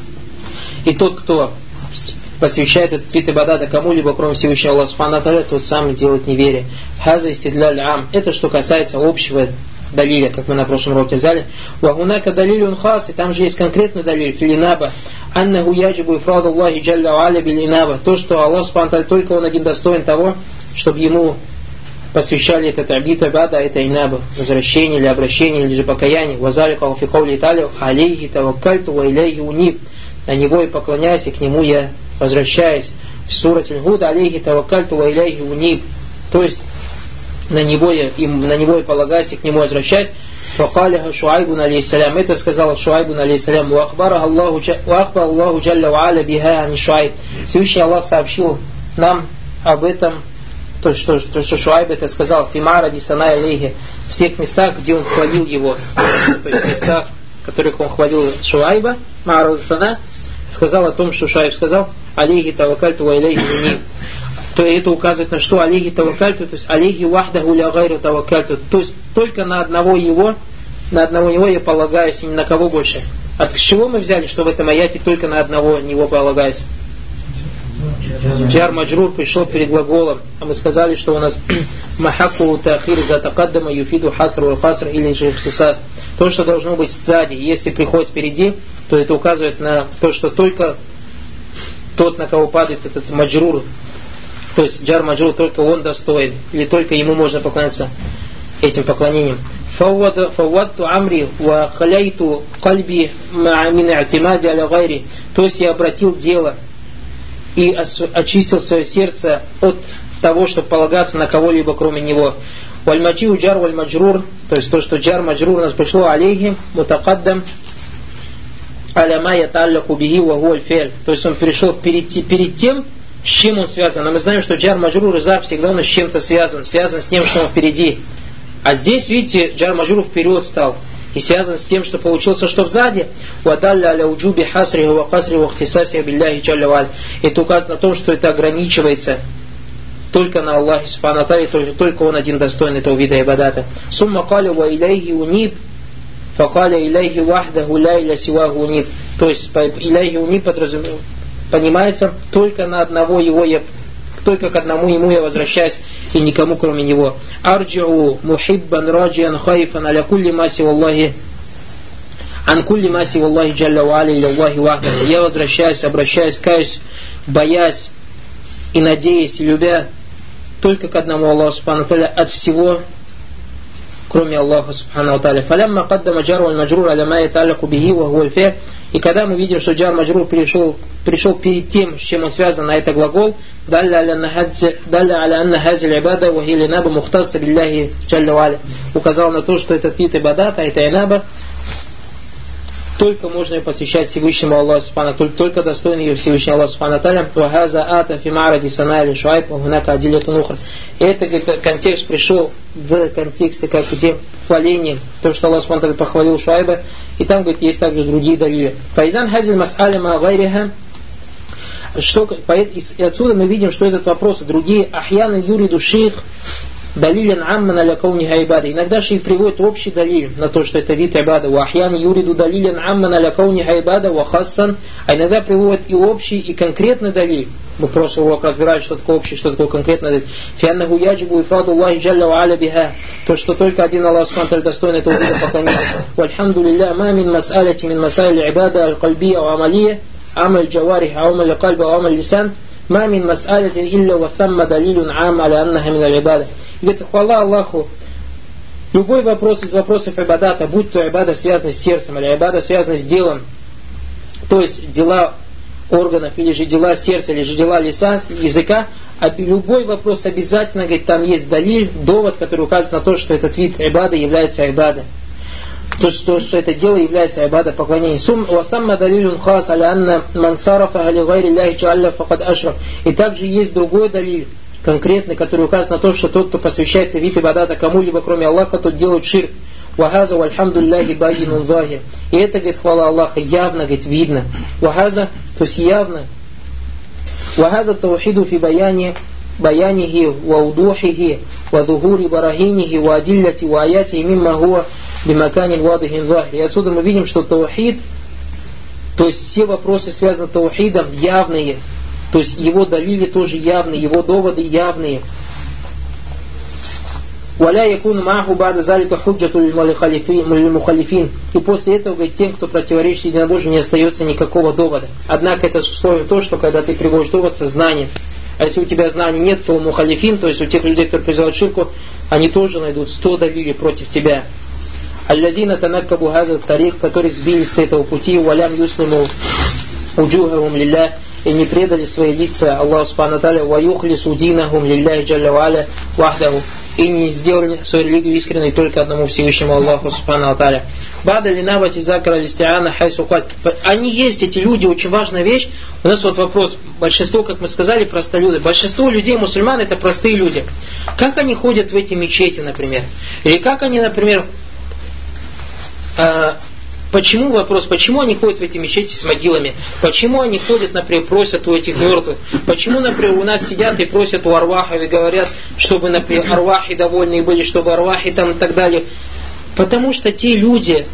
И тот, кто посвящает этот вид ибадата кому-либо, кроме Всевышнего Аллаха Субхану ва Тааля, тот сам делает неверие. «Хаза истидляль ам». Это что касается общего далиля, как мы на прошлом уроке взяли. «Вагунака далилюн хас». И там же есть конкретный далиль филинаба. «Аннаху яджибу ифраду Аллахи джалля ва аля билинаба». То, что Аллах Субхану ва Тааля только Он один достоин того, чтобы Ему посвящали этот абит ибада, это инаба, возвращение или обращение, или же покаяние. «Вазалика фи каули та'аля алейхи таваккальту ва илейхи униб». На Него и поклоняюсь, и к Нему я возвращаюсь. В сурате Гуд: алейхи таваккальту ва илейхи униб. То есть на него я, им, на него я полагаюсь, и к нему возвращаюсь. «Факалиха Шуайбун алейхиссалям». Это сказал Шуайбун алейхиссалям. «Ва ахбара Аллаху джалля ва аля биха ани Шуайб». Всевышний Аллах сообщил нам об этом, то, что, что, что Шуайб это сказал: «Фимара дисана алейхи». В тех местах, где он хвалил его, то есть в местах, в которых он хвалил Шуайба, Мара дисана, сказал о том, что Шуайб сказал: «Алейхи тавакальту ва илейхи униб». То это указывает на что? Алейхи таваккальту, то есть алейхи вахдаху ля гайру таваккальту. То есть только на одного его, на одного него я полагаюсь, и ни на кого больше. От чего мы взяли, что в этом аяте только на одного него полагаюсь? Джар маджрур пришел перед глаголом, а мы сказали, что у нас махаку таахир за такаддама юфиду хасру ва хаср или же ихтисас. То, что должно быть сзади, если приходит впереди, то это указывает на то, что только тот, на кого падает этот маджрур, то есть джар маджрур, только он достоин, или только ему можно поклоняться этим поклонением. «Фаввадту амри ва халяйту кальби мин а'тимади аля гайри». То есть я обратил дело и очистил свое сердце от того, чтобы полагаться на кого-либо кроме него. «Вальмаджиу джар валь маджрур». То есть то, что джар маджрур у нас пришло алейхи мутакаддам аля ма яталлаку бихи ва хуа аль-фи'ль. То есть он перешел перед, перед тем, с чем он связан. А мы знаем, что джар маджрур изар всегда он с чем-то связан, связан с тем, что он впереди. А здесь, видите, джар маджрур вперед стал и связан с тем, что получился, что сзади. «Вадалля аля уджуби хасри ва касри ва ихтисаси билляхи джалля ва аля». Это указано на том, что это ограничивается только на Аллахе субхану ва тааля, только, только он один достоин этого вида ибадата. «Сумма каля ва илейхи униб, факаля илейхи вахдаху ля иля сиваху униб». То есть илейхи униб подразумевает, понимается, только на одного его я, только к одному ему я возвращаюсь, и никому кроме него. «Арджиу мухиббан раджиан хайфан аля кулли маси Аллахи Ан кулли маси валлахи джалля ва аля илля Аллахи вахдаху. Я возвращаюсь, обращаюсь, каюсь, боясь и надеясь, и любя только к одному Аллаху субхану тааля от всего, кроме Аллаха субхану тааля. Фалямма каддама джар валь маджрур аля ма яталлаку бихи ва хуа аль-фи'л. И когда мы видим, что джар маджрур пришел, пришел перед тем, с чем он связан, на это глагол, далля аля анна хази аль-ибада ва хи линаба мухтасса биллахи джалля ва аля. Указал на то, что этот вид ибадата, это инаба, только можно ее посвящать Всевышнему Аллаху субхану, только, только достойный ее Всевышний Аллах субхану тааля. Вахаза ата фи ма'ради санали шуайб ва хунака адиллятун ухра. Это контекст пришел в контексте как где хваление, то, что Аллах субхану тааля похвалил Шуайба, и там, говорит, есть также другие далили. Файзан хазиль мас'аля ма гайриха. Что, и отсюда мы видим, что этот вопрос и другие ахьяны юриду шейх далилен амман аля кауниха ибада. Иногда шейх приводит общий далиль на то, что это вид ибада. Ва ахьяны юриду далилен амман аля кауниха ибада ва хассан. А иногда приводит и общий, и конкретный далиль. Мы в прошлый урок разбирали, что такое общий, что такое конкретный далиль. Фианнаху яджибу ифаду Аллахи джалля ва аля биха. То, что только один Аллах субхану тааля достоин этого вида поклонения. Вальхамдулилля ма мин мас'алати мин масаили ибада аль-кальбия ва амалия. Амаль джаварих, амаль кальба, амаль лисан. Ма мин мас'алати илля ва тамма далилун ам аля аннаха мин аль-ибада. И говорит, хвала Аллаху, любой вопрос из вопросов ибадата, будь то ибада связана с сердцем, или ибада связана с делом, то есть дела органов, или же дела сердца, или же дела лица, языка, а любой вопрос обязательно, говорит, там есть далиль, довод, который указывает на то, что этот вид ибада является ибадой. То, что, что это дело является ибада поклонения. И также есть другой далиль, конкретный, который указывает на то, что тот, кто посвящает вид ибадата кому-либо, кроме Аллаха, тот делает ширк. Вахаза вальхамдулляхи байинун захир. И это, говорит, хвала Аллаха, явно, говорит, видно. Вахаза, то есть явно. Вахаза таухиду фи баяни баянихи ва удухихи ва духури барахинихи ва адилляти ва аяти мимма хуа бимаканин вадихин захир. И отсюда мы видим, что таухид, то есть все вопросы, связанные с таухидом, явные. То есть его далили тоже явные, его доводы явные. وَلَا يَكُونُ مَعْهُ بَعْدَ ذَلِكَ حُجَّةٌ لِلْمُخَالِفِينَ. И после этого, говорит, тем, кто противоречит единобожию, не остается никакого довода. Однако это условие то, что когда ты приводишь довод со знанием. А если у тебя знаний нет, то мухалифин, то есть у тех людей, которые призывают ширку, они тоже найдут сто далили против тебя. Аллазина танаккабу хаза тарих, которые сбились с этого пути, валям юслиму уджухахум лилля, и не предали свои лица Аллаху субхану тааля, ва юхлису динахум лилляхи джалля ва аля вахдаху, и не сделали свою религию искренней только одному Всевышнему Аллаху субхану тааля. Бада линавати закра листиана хайсукат. Они есть, эти люди, очень важная вещь. У нас вот вопрос, большинство, как мы сказали, простолюды. Большинство людей, мусульман, это простые люди. Как они ходят в эти мечети, например? Или как они, например, э, почему, вопрос, почему они ходят в эти мечети с могилами? Почему они ходят, например, просят у этих мертвых? Почему, например, у нас сидят и просят у арвахов и говорят, чтобы, например, арвахи довольны были, чтобы арвахи там и так далее? Потому что те люди,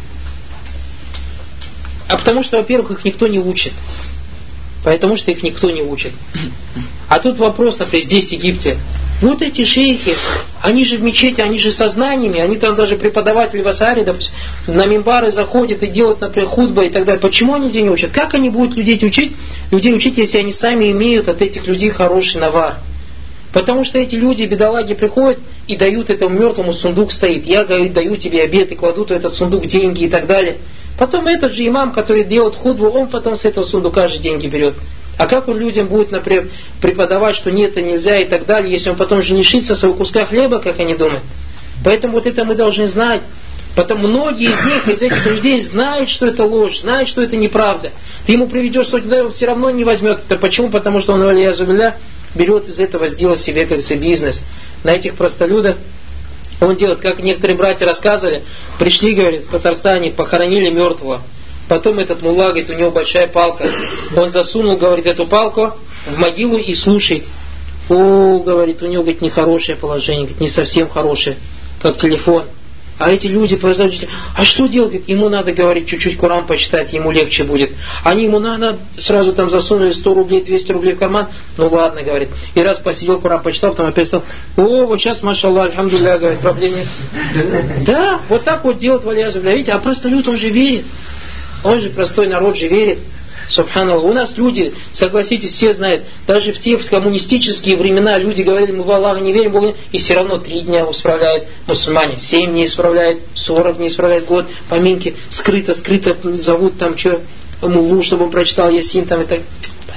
а потому что, во-первых, их никто не учит. Потому что их никто не учит. А тут вопрос, например, здесь, в Египте. Вот эти шейхи, они же в мечети, они же со знаниями, они там даже преподаватели в Асаре, допустим, на мимбары заходят и делают, например, хутба и так далее. Почему они людей не учат? Как они будут людей учить, людей учить, если они сами имеют от этих людей хороший навар? Потому что эти люди, бедолаги, приходят и дают этому мертвому, сундук стоит. Я, говорит, даю тебе обед и кладут в этот сундук деньги и так далее. Потом этот же имам, который делает худбу, он потом с этого сундука же деньги берет. А как он людям будет, например, преподавать, что нет, это нельзя и так далее, если он потом же лишится своего куска хлеба, как они думают? Поэтому вот это мы должны знать. Потому многие из них, из этих людей, знают, что это ложь, знают, что это неправда. Ты ему приведешь сотню, да, он все равно не возьмет это. Почему? Потому что он, аль-язубилля, берет из этого сделать себе, как говорится, бизнес. На этих простолюдах он делает, как некоторые братья рассказывали, пришли, говорит, в Татарстане, похоронили мертвого. Потом этот мулла, говорит, у него большая палка. Он засунул, говорит, эту палку в могилу и слушает. О, говорит, у него, говорит, нехорошее положение, говорит, не совсем хорошее, как телефон. А эти люди, а что делать? Говорит, ему надо, говорить, чуть-чуть Коран почитать, ему легче будет. Они ему надо, сразу там засунули сто рублей, двести рублей в карман. Ну ладно, говорит. И раз посидел, Коран почитал, потом опять стал, о, вот сейчас, машаллах, альхамдулилля, говорит, проблем нет. Да, вот так вот делать валязу. Видите, а просто люд, он же верит. Он же, простой народ же верит. Субханаллах. У нас люди, согласитесь, все знают, даже в те в коммунистические времена люди говорили, мы в Аллаха не верим, Бога, и все равно три дня исправляют мусульмане, семь дней исправляют, сорок дней исправляют, год, поминки, скрыто, скрыто зовут там что, муллу, чтобы он прочитал Ясин там и так.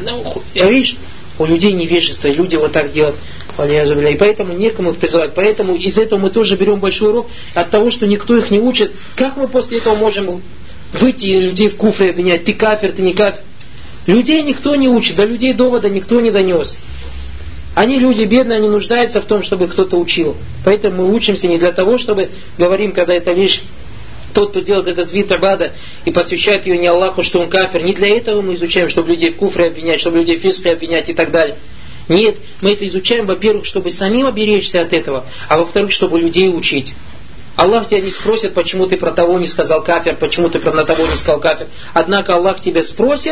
Я видишь, у людей невежество, люди вот так делают. И поэтому некому их призывать. Поэтому из этого мы тоже берем большой урок от того, что никто их не учит. Как мы после этого можем выйти и людей в куфре обвинять, ты кафир, ты не кафир. Людей никто не учит, до людей довода никто не донес. Они люди бедные, они нуждаются в том, чтобы кто-то учил. Поэтому мы учимся не для того, чтобы, говорим, когда это вещь, тот, кто делает этот вид абада и посвящает ее не Аллаху, что он кафир, не для этого мы изучаем, чтобы людей в куфре обвинять, чтобы людей в фиске обвинять и так далее. Нет, мы это изучаем, во-первых, чтобы самим оберечься от этого, а во-вторых, чтобы людей учить. Аллах тебя не спросит, почему ты про того не сказал кафир, почему ты про на того не сказал кафир. Однако Аллах тебя спросит,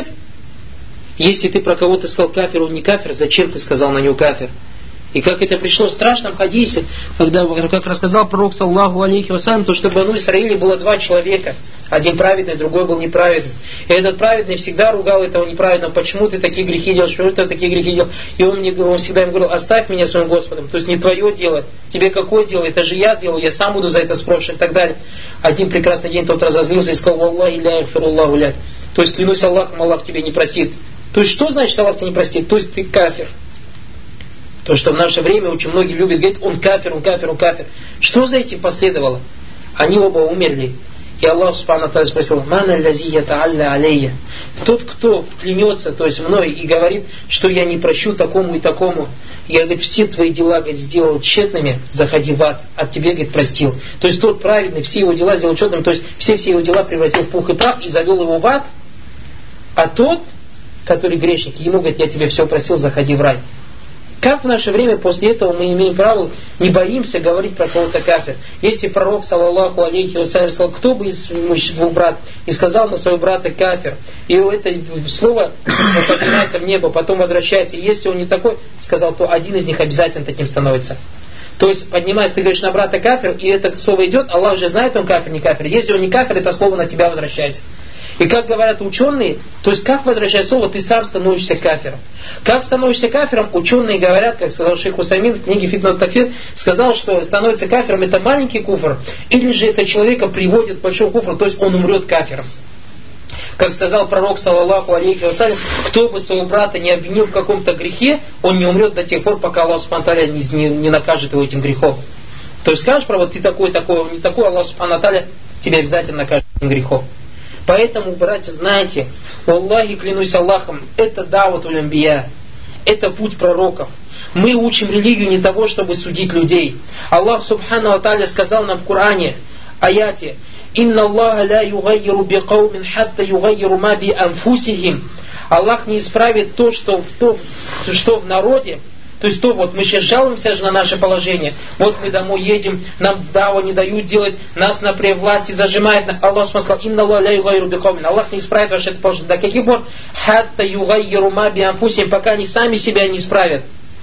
если ты про кого-то сказал кафир, он не кафир, зачем ты сказал на него кафир? И как это пришло в страшном хадисе, когда, как рассказал пророк саллаху алейхи вассалям, то что в Бану Исраиле было два человека. Один праведный, другой был неправедный. И этот праведный всегда ругал этого неправедного. Почему ты такие грехи делаешь? Что ты такие грехи делал? И он, мне, он всегда ему говорил, оставь меня своим Господом. То есть не твое дело. Тебе какое дело? Это же я делал, я сам буду за это спрошен и так далее. Один прекрасный день тот разозлился и сказал, Аллахи ля яхфируллаху ля. То есть клянусь Аллахом, Аллах тебе не простит. То есть что значит Аллах тебе не простит? То есть ты кафир. То, что в наше время очень многие любят говорить, он кафир, он кафир, он кафир. Что за этим последовало? Они оба умерли. И Аллах Субхану Тааля спросил, «Мана лази ята'алля алейя». Тот, кто клянется, то есть мной, и говорит, что я не прощу такому и такому, я, говорит, все твои дела, говорит, сделал тщетными, заходи в ад, от тебе, говорит, простил. То есть тот праведный все его дела сделал тщетными, то есть все-все его дела превратил в пух и прах и завел его в ад, а тот, который грешник, ему, говорит, я тебе все простил, заходи в рай. Как в наше время после этого мы имеем право, не боимся говорить про кого-то кафир? Если пророк, саллаллаху алейхи вассалям, сказал, кто бы из двух братьев, и сказал на своего брата кафир, и это слово поднимается в небо, потом возвращается, и если он не такой, сказал, то один из них обязательно таким становится. То есть, поднимается, ты говоришь на брата кафир, и это слово идет, Аллах же знает, он кафир, не кафир. Если он не кафир, это слово на тебя возвращается. И как говорят ученые, то есть как возвращать слово, ты сам становишься кафиром. Как становишься кафиром, ученые говорят, как сказал шейх Усаймин в книге Фитнат Такфир, сказал, что становится кафиром это маленький куфр, или же это человека приводит к большому куфру, то есть он умрет кафиром. Как сказал пророк, саллаллаху алейхи вассалям, кто бы своего брата не обвинил в каком-то грехе, он не умрет до тех пор, пока Аллах Субхану Тааля не, не, не накажет его этим грехом. То есть скажешь, про вот ты такой, такой, он не такой, Аллах Субхану Тааля тебя обязательно накажет этим грехом. Поэтому, братья, знаете, Аллахи, клянусь Аллахом, это дават уль-анбия, это путь пророков. Мы учим религию не того, чтобы судить людей. Аллах Субхану ва Тааля сказал нам в Коране, аяте, «Инна Аллаха ла югайиру би каумин хатта югайиру ма би анфусихим». Аллах не исправит то, что, то, что в народе. То есть то вот мы сейчас жалуемся же на наше положение. Вот мы домой едем, нам дава не дают делать, нас на власти зажимает. Аллах сказал, инна Аллах ля югайру би каумин. Аллах не исправит ваше это положение. До каких пор? Хатта югайру ма би анфусихим, пока они сами себя не исправят.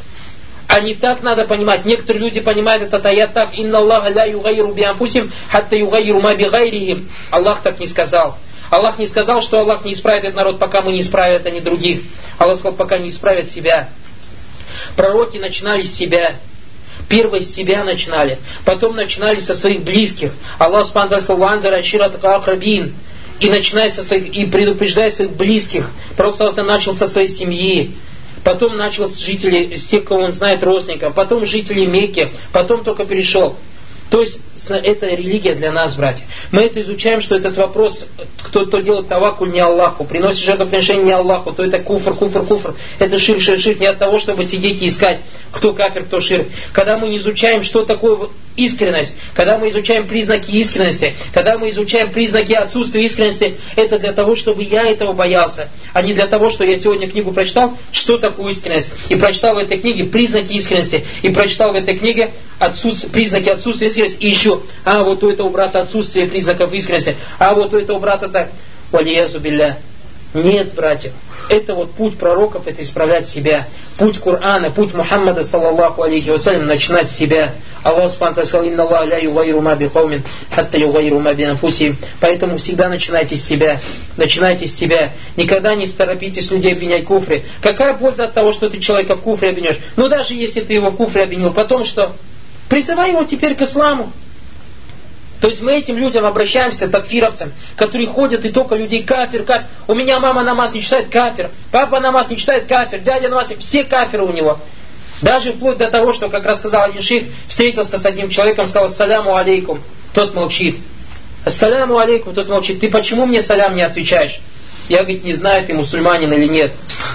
А не так надо понимать. Некоторые люди понимают этот аят так. Инна Аллах ля югайру би анфусихим, хатта югайру ма би гайрихим. Аллах так не сказал. Аллах не сказал, что Аллах не исправит этот народ, пока мы не исправят, а не других. Аллах сказал, пока не исправят себя. Пророки начинали с себя. Первые с себя начинали. Потом начинали со своих близких. Аллах Субхану сказал, «Ванзар ашират акрабин». И начиная со своих, и предупреждая своих близких. Пророк начал со своей семьи. Потом начал с жителей, с тех, кого он знает, родственников. Потом жителей Мекки. Потом только перешел. То есть это религия для нас, братья. Мы это изучаем, что этот вопрос, кто, кто делает таваккуль не Аллаху, приносит жертвоприношение не Аллаху, то это куфр, куфр, куфр. Это ширк, ширк, ширк не от того, чтобы сидеть и искать, кто кафир, кто ширк. Когда мы не изучаем, что такое искренность, когда мы изучаем признаки искренности, когда мы изучаем признаки отсутствия искренности, это для того, чтобы я этого боялся, а не для того, что я сегодня книгу прочитал, что такое искренность, и прочитал в этой книге признаки искренности, и прочитал в этой книге отсутствие, признаки отсутствия искренности, и еще, а вот у этого брата отсутствие признаков искренности, а вот у этого брата так. Валиязу билля. Нет, братья. Это вот путь пророков, это исправлять себя. Путь Корана, путь Мухаммада, саллаллаху алейхи вассалям, начинать с себя. Аллах субхану ва тааля сказал: «Инна Аллаха ля югайру ма би каумин, хатта югайру ма би анфусихим». Поэтому всегда начинайте с себя. Начинайте с себя. Никогда не торопитесь людей обвинять в куфре. Какая польза от того, что ты человека в куфре обвинешь? Ну даже если ты его в куфре обвинил, потом что? Призывай его теперь к исламу. То есть мы этим людям обращаемся, такфировцам, которые ходят и только людей кафир, кафир. У меня мама намаз не читает, кафир. Папа намаз не читает, кафир. Дядя намаз, все кафиры у него. Даже вплоть до того, что, как рассказал один шейх, встретился с одним человеком, сказал: «Ассаляму алейкум». Тот молчит. «Ассаляму алейкум», тот молчит. «Ты почему мне салям не отвечаешь?» Я, говорит, не знаю, ты мусульманин или нет.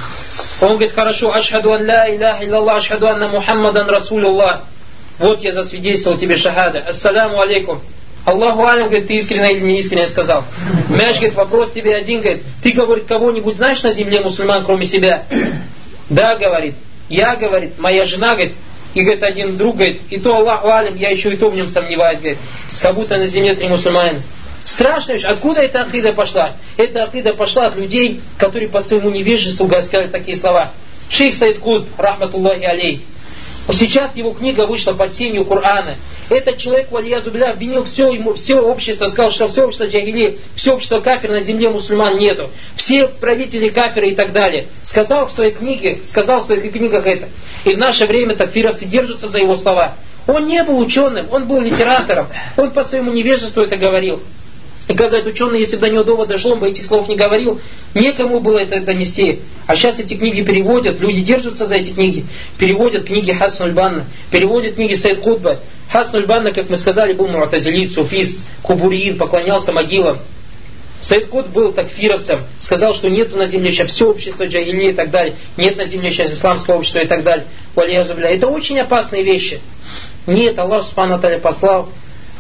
Он говорит: «Хорошо, ашхаду ан ла илляха илляллах, ашхаду анна Мухаммадан расулуллах». Вот я засвидетельствовал тебе шахада. «Ассаляму алейкум». Аллаху алям, говорит, ты искренне или не искренне сказал. Мяш, говорит, вопрос тебе один, говорит, ты, говорит, кого-нибудь знаешь на земле мусульман, кроме себя? Да, говорит, я, говорит, моя жена, говорит, и, говорит, один друг, говорит, и то Аллаху алям, я еще и то в нем сомневаюсь, говорит, как будто на земле три мусульманина. Страшно, откуда эта акида пошла? Эта акида пошла от людей, которые по своему невежеству сказали такие слова. Шейх Саид Кутб, рахматуллахи алейх. Сейчас его книга вышла под сенью Корана. Этот человек, валиязу билля, обвинил все, ему, все общество, сказал, что все общество джахили, все общество кафир, на земле мусульман нету. Все правители кафиры и так далее. Сказал в своей книге, сказал в своих книгах это. И в наше время такфировцы держатся за его слова. Он не был ученым, он был литератором. Он по своему невежеству это говорил. И как говорят ученые, если бы до него довод дошел, он бы этих слов не говорил, некому было это донести. А сейчас эти книги переводят, люди держатся за эти книги, переводят книги Хасан аль-Банна, переводят книги Саид Кутба. Хасан аль-Банна, как мы сказали, был муатазилит, суфист, кубуриин, поклонялся могилам. Саид Кутб был такфировцем, сказал, что нет на земле сейчас все общество джахили и так далее, нет на земле сейчас исламское общество и так далее. Это очень опасные вещи. Нет, Аллах субхану ва тааля послал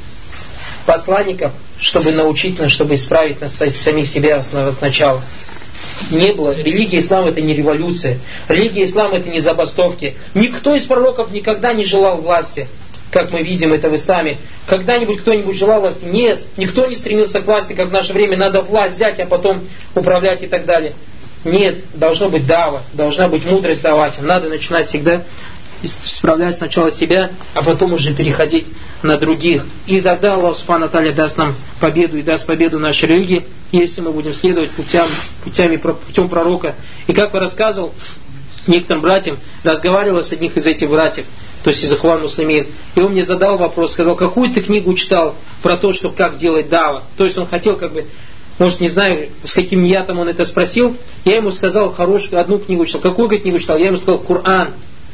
посланников, чтобы научить нас, чтобы исправить нас самих себя сначала. Не было. Религия ислама — это не революция. Религия ислама — это не забастовки. Никто из пророков никогда не желал власти, как мы видим это в исламе. Когда-нибудь кто-нибудь желал власти? Нет. Никто не стремился к власти, как в наше время надо власть взять, а потом управлять и так далее. Нет. Должно быть дава, должна быть мудрость давать. Надо начинать всегда исправлять сначала себя, а потом уже переходить на других. И тогда Аллах субхану ва тааля даст нам победу и даст победу нашей религии, если мы будем следовать путям, путями, путем пророка. И как я рассказывал некоторым братьям, разговаривал с одним из этих братьев, то есть из Ихван Муслимин, и он мне задал вопрос, сказал: какую ты книгу читал про то, что как делать дава? То есть он хотел как бы, может, не знаю, с каким ниятом он это спросил. Я ему сказал: хорошую, одну книгу читал. Какую, говорит, книгу читал? Я ему сказал: Коран.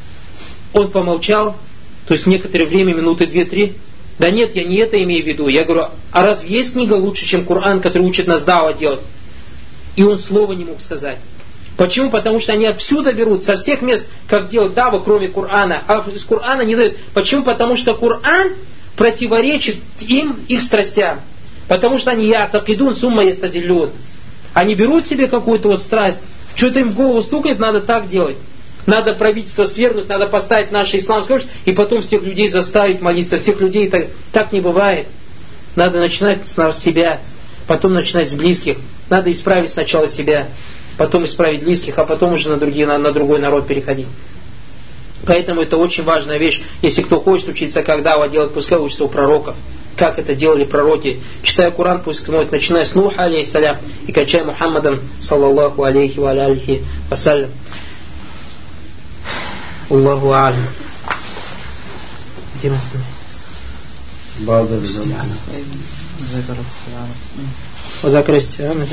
Он помолчал, то есть некоторое время, минуты две-три. Да нет, я не это имею в виду. Я говорю: а разве есть книга лучше, чем Коран, который учит нас дава делать? И он слова не мог сказать. Почему? Потому что они отсюда берут, со всех мест, как делать даву, кроме Корана. А из Корана не дают. Почему? Потому что Коран противоречит им, их страстям. Потому что они ятакидун сумма ястадиллюн. Они берут себе какую-то вот страсть, что-то им в голову стукает, надо так делать. Надо правительство свергнуть, надо поставить наше исламское общество, и потом всех людей заставить молиться. Всех людей так, так не бывает. Надо начинать с себя, потом начинать с близких. Надо исправить сначала себя, потом исправить близких, а потом уже на, другие, на, на другой народ переходить. Поэтому это очень важная вещь. Если кто хочет учиться, как дава делать, пускай учится у пророков. Как это делали пророки. Читая Коран, пусть смотрит, начиная с Нуха, алейхиссалям, и кончая Мухаммадом, саллаллаху алейхи ва алейхи вассалям. Аллаху алям. Где мы стоим? Бада Стиана. Закрой Стиана.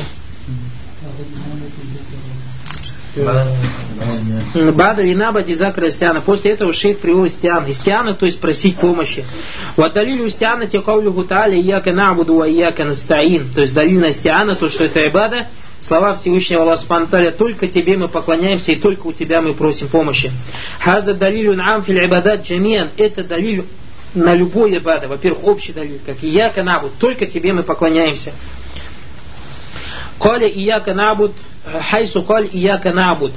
Бада вина Дизакра Истиана. После этого шейх привел Истиан. Истиана, то есть просить помощи. Вадалилю Истиана текаулюху та'аля ияка набуду ва ияка настаин. То есть далиль на Истиана, то что это ибада. Слова Всевышнего Аллаха субхану ва тааля: только тебе мы поклоняемся и только у тебя мы просим помощи. Хаза далилю н'ам фил ибадат джамиан. Это далиль на любой ибада. Во-первых, общий далиль, как ияка набуд. Только тебе мы поклоняемся. Каля ияка набуд хайсу каль ияка набуд.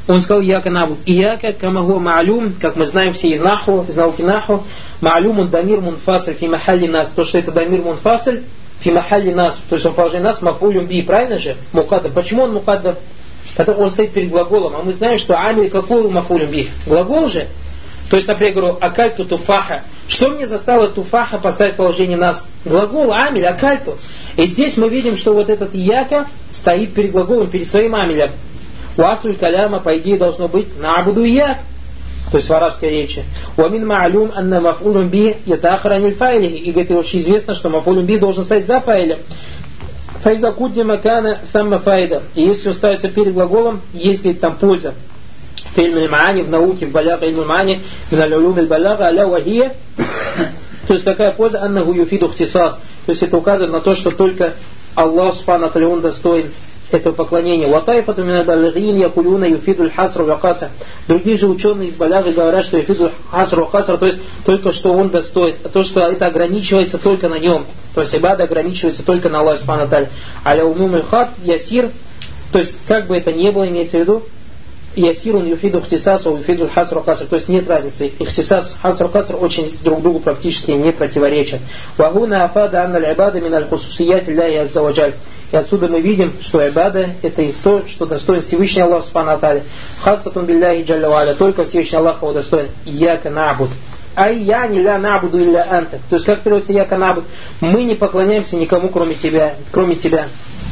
Он сказал яка набуд. Ияка камагу ма'люм, как мы знаем все из наху, из науки наху, ма'люмун дамир мунфасль фи махалли нас. То, что это дамир мунфасль фи махалли нас, то есть он положение нас, мафулюм би, правильно же? Мукаддам. Почему он мукаддам? Потому он стоит перед глаголом, а мы знаем, что амиль какой мафулюм би? Глагол же. То есть, например, я говорю, акальту туфаха. Что мне заставило туфаха поставить положение нас? Глагол, амиль, акальту. И здесь мы видим, что вот этот яка стоит перед глаголом, перед своим амилем. Уасуль каляма, по идее, должно быть набуду як. То есть в арабской речи. Уамин ма'алюм анна мафулюм би ятахараниль файлихи. И говорит, очень известно, что мафулюм би должен стоять за файлем. Файза куддима кана самма файда. И если он ставится перед глаголом, есть ли там польза. В ильме маани, в науке, в баляга ильме маани, в налюлюм иль баляга, аля вахия. То есть какая польза? Аннаху юфиду хтисас. То есть это указывает на то, что только Аллах субхану ва тааля, он достоин этого поклонения. Ватайфату мин аль-балигин якулюна юфиду аль-хаср ва каср. Другие же ученые из баляги говорят, что юфиду аль-хаср ва каср, то есть только что он достоин, а то, что это ограничивается только на нем. То есть ибада ограничивается только на Аллахе субхану ва тааля. Аля умум аль-хат ясир, то есть как бы это ни было, имеется в виду, ясирун юфиду хтисас, юфиду хасру каср, то есть нет разницы. Ихтисас, хасру каср очень друг другу практически не противоречат. Вагуна афада анна аль-ибада мин аль-хусусият Аллахи азза ва джаль. И отсюда мы видим, что ибада это из того, что достоин Всевышний Аллах субхану ва тааля. Хасатун билляхи джалля ва аля, только Всевышний Аллах его достоин. Ияка набуд. Ай я не ля набуду илля анта. То есть как переводится яка набуд? Мы не поклоняемся никому кроме тебя, кроме тебя.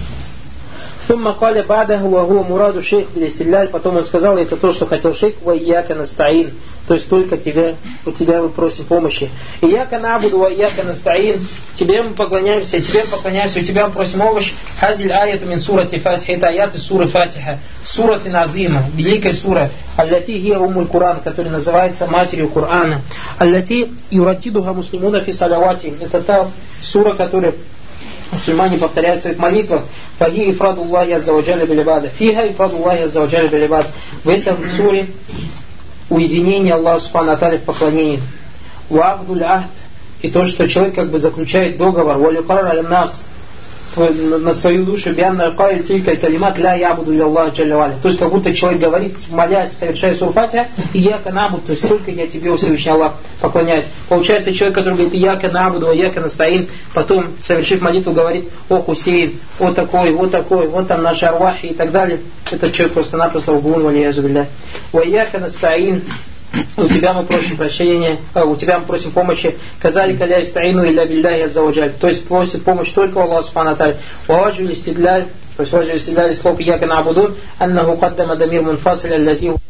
ثم قال بعده وهو مراد الشيخ بالاستدلال, потом он сказал, это то, что хотел шейх, ва ияка настаин, то есть только тебя, у тебя мы просим помощи. Ияка набуду ва ияка настаин, тебе мы поклоняемся, тебе поклоняемся, у тебя мы просим помощь. Хазиль аяту мин сурати фатиха, это аят из суры Фатиха, сураты назима, великая сура, аллати хия умуль Куран, которая называется матерью Корана, аллати юратидуха муслимуна фи салавати, это та сура, которая мусульмане повторяют в своих молитвах. Фаги ифраду Аллахи азза ва джалля биль ибада. Фиха ифраду Аллахи азза ва джалля биль ибада. В этом суре уединение Аллаха субхану ва тааля в поклонении. Вахдуль ахд. И то, что человек как бы заключает договор. Валюкар аль нафс. На свою душу. Бианна аль-каиль тилька калимат ля ябуду илля Аллах джалля ва аля. То есть как будто человек говорит, молясь, совершая суру Фатиха, ияка набуд, то есть только я тебе, Всевышний Аллах, поклоняюсь. Получается, человек, который говорит ияка набуду, ияка настаин, потом, совершив молитву, говорит, о Хусейн, о такой, о такой, вот там наши арвахи и так далее. Этот человек просто-напросто угун валиязу билля. О ияка настаин. У тебя мы просим прощения, а, у тебя мы просим помощи. Казалика ля истаину илля билляхи азза ва джаль. То есть просит помощь только у Аллаха субхану ва тааля. Ваджу истидляль, то есть ваджу истидляль слов ияка набудун, аннаху каддама дамир мунфасль аллази